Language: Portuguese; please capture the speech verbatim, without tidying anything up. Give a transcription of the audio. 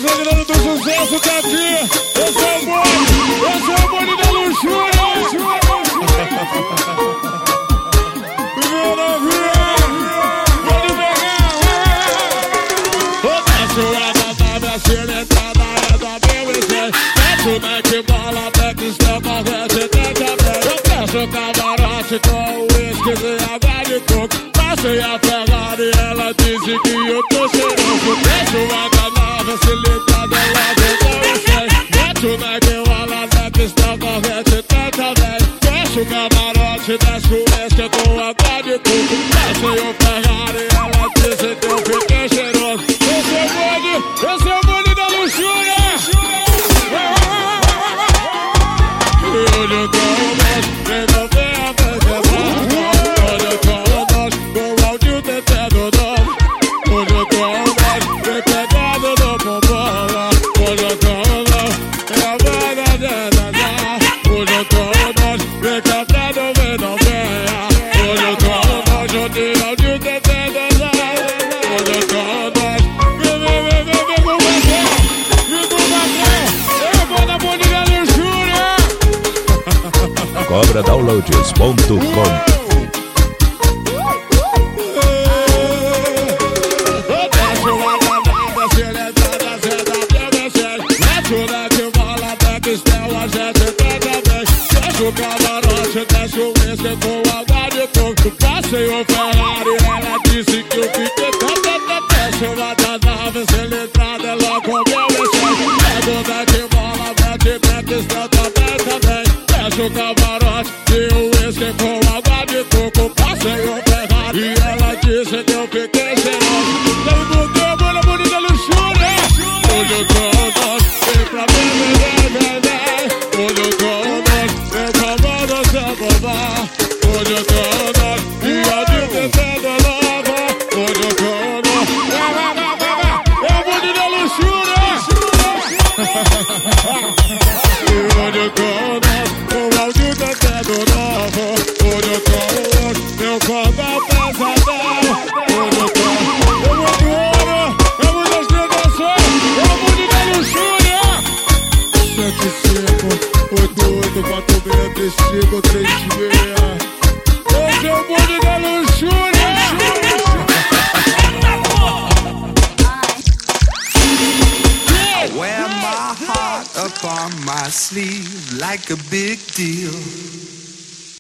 segredo do sucesso tá aqui. Esse é o bonde, esse é o bonde da luxúria. Meu novinha, pode pegar. A suada da minha cilindrada é da B B C. Mete o neck, bola, back, step, arrete, tenta bem. Eu peço camarote com uísque e água de coco. Passei a Ferrari, ela disse que eu tô cheiroso. Deixa uma danada, cilindrada, ela deu eu sei. Mete o neck, bola, back, step, arrete, tenta bem. Fecha o camarote, desce o uísque com água de coco. Passei a Ferrari, ela disse que eu fiquei cheiroso. Esse é o bonde, esse é o bonde da luxúria. Hoje eu tô mais, vem não vem a vez quebrar. Hoje eu tô mais, com o áudio tentando novo. Hoje eu tô mais, vem pegado no bombom. Hoje eu tô mais, é a banda de dançar. Hoje eu tô mais, vem cantando, vem não venha. Hoje eu tô mais, onde áudio tentando novo. Hoje eu tô mais, vem, vem, vem, vem, vem com você. Vem com você, eu vou na bonita luxúria. cobra downloads ponto com. Desce o camarote, desce o uísque com água de coco. Passei o Ferrari, ela disse que eu fiquei tanta. Desce uma danada, cilindrada, ela comeu esse. Pega o deck, bola, mete, mete, está também, também. Desce o camarote, e o uísque com água de coco. Passei o Ferrari, ela disse que eu fiquei cheiroso. Vem porque bolha bonita luxúria. Hoje eu tô doce, vem pra mim, vem, vem, vem. Hoje eu tô hoje eu tô doce, e a de tentando nova. Hoje eu tô doce, é o bonde da luxúria. E hoje eu tô doce, com o áudio tentando nova. Hoje eu tô doce, meu corpo é pesadão. Hoje eu tô, eu vou de ouro, eu vou das tentações. É o bonde da luxúria. Sete e cinco, oito, oito, quatro, meia, cinco, três, meia. Esse é o bonde da luxúria. I wear my heart upon my sleeve like a big deal.